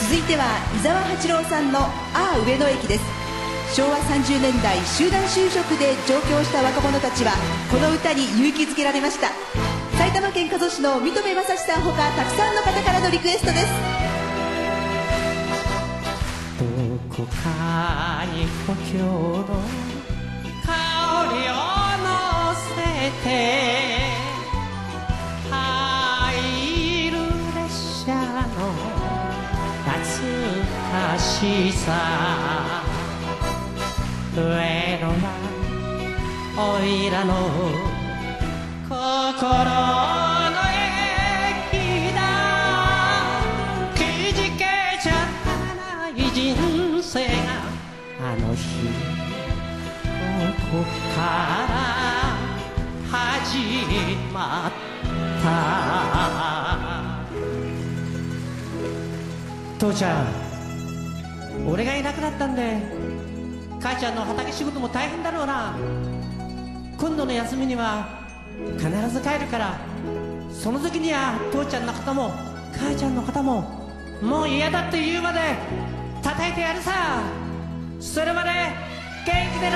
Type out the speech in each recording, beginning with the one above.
続いては伊沢八郎さんの「ああ上野駅」です。昭和30年代集団就職で上京した若者たちはこの歌に勇気づけられました。埼玉県加須市の三留正史さんほかたくさんの方からのリクエストです。 どこかに故郷の香りを乗せて入る列車の懐かしさ、上野はおいらの心の駅だ。くじけちゃない人生があの日ここから始まった。父ちゃん、俺がいなくなったんで母ちゃんの畑仕事も大変だろうな。今度の休みには必ず帰るから、その時には父ちゃんの肩も母ちゃんの肩ももう嫌だって言うまで叩いてやるさ。それまで元気でな。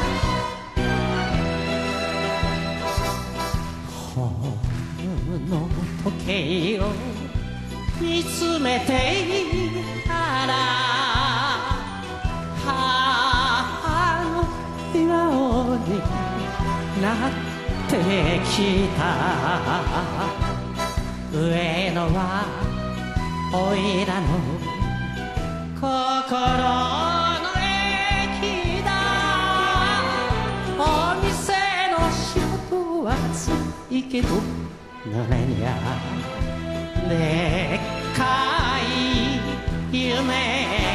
ほんの時計を見つめていたら母の笑顔になってきた。上野はおいらの心の駅だ。お店の仕事はついけどなれにゃでっかい夢